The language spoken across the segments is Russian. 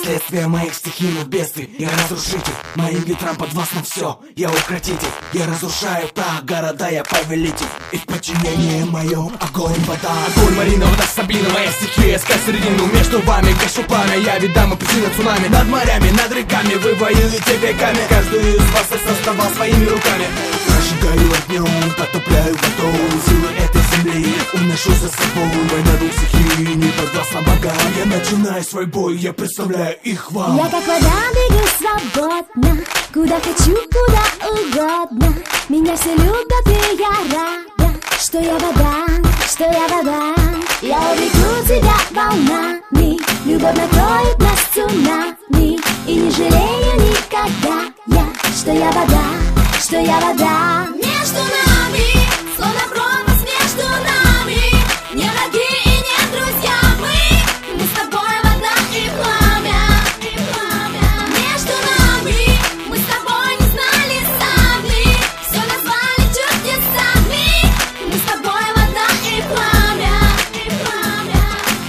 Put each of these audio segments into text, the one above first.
последствия моих стихийных бедствий. Я разрушитель, моим ветрам подвластно все. Я укротитель, я разрушаю так города, я повелитель. И в подчинении моем огонь, вода. Огонь, Марина, вода, Сабина, моя стихия. Искать середину между вами, гашу пламя. Я видам апельсины, цунами. Над морями, над реками вы воюете веками. Каждый из вас я создавал своими руками. Прожигаю огнем, потопляю водой. Силы этой земли уношу за собой. Война двух стихий, не подвластна богам. Я начинаю свой бой, я представляю их вам. Я как вода бегу свободно, куда хочу, куда угодно. Меня все любят, и я рада, что я вода, что я вода. Я увлеку тебя волнами, любовь накроет нас цунами. И не жалею никогда я, что я вода, что я вода. Между нами, словно пропасть между нами. Не враги и не друзья мы с тобой вода и пламя, и пламя. Между нами, мы с тобой не знали сами. Все назвали чудесами. Мы с тобой вода и пламя, и пламя.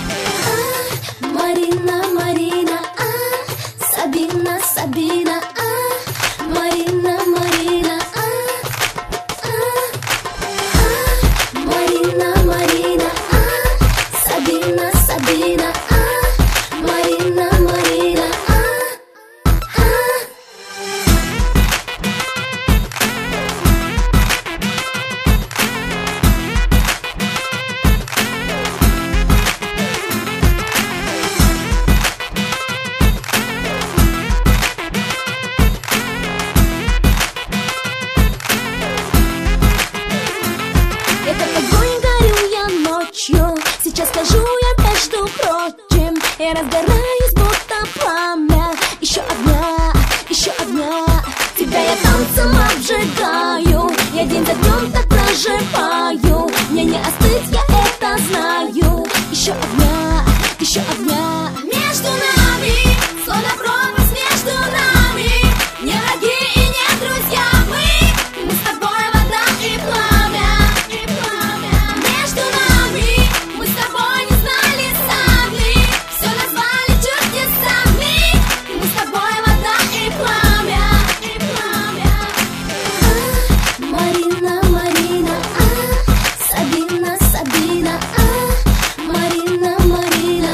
Марина, Марина, Сабина, Сабина, Марина, Марина, Марина, Марина, Сабина, Сабина, Марина, Марина. Сейчас скажу я, между прочим, я разгораюсь, будто пламя. Еще огня, еще огня. Тебя я танцем обжигаю. Я день за днем так проживаю. Мне не остыть, я это знаю. Еще огня, еще огня. Между нами, словно пропасть между нами. Не враги и не друзья мы с тобой вода и пламя, и пламя. Между нами, мы с тобой не знали сами. Все назвали чудесами. Мы с тобой вода и пламя, и пламя. Марина, Марина, Сабина, Сабина, Марина, Марина,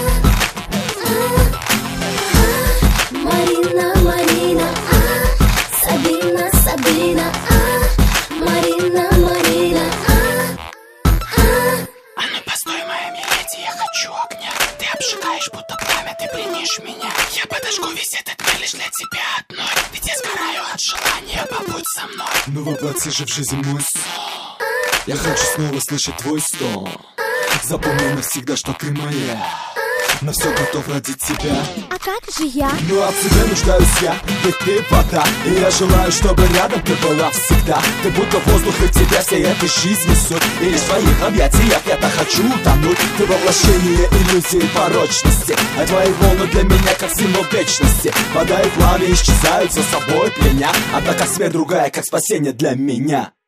Марина, Марина, Сабина, Сабина, Марина, Марина. А ну постой, моя миледи, я хочу огня. Ты обжигаешь, будто пламя, ты пленишь меня. Я подожгу весь этот мир лишь для тебя одной. Ведь я сгораю от желания, побудь со мной. Ну воплоти же в жизнь мой сон. Я хочу снова слышать твой стон. Запомни навсегда, что ты моя. На все готов ради тебя. А как же я? Ну а в тебе нуждаюсь я, ведь ты вода. И я желаю, чтобы рядом ты была всегда. Ты будто воздух, и в тебя всей этой жизни суть. И лишь в твоих объятиях я так хочу утонуть. Ты воплощение иллюзии порочности, а твои волны для меня как символ вечности. Вода и пламя исчезают за собой пленя. Однако смерть другая, как спасение для меня.